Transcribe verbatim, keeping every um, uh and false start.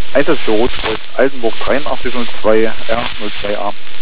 Einsatz für Rotkreuz, Altenburg dreiundachtzig null zwei R null zwei A.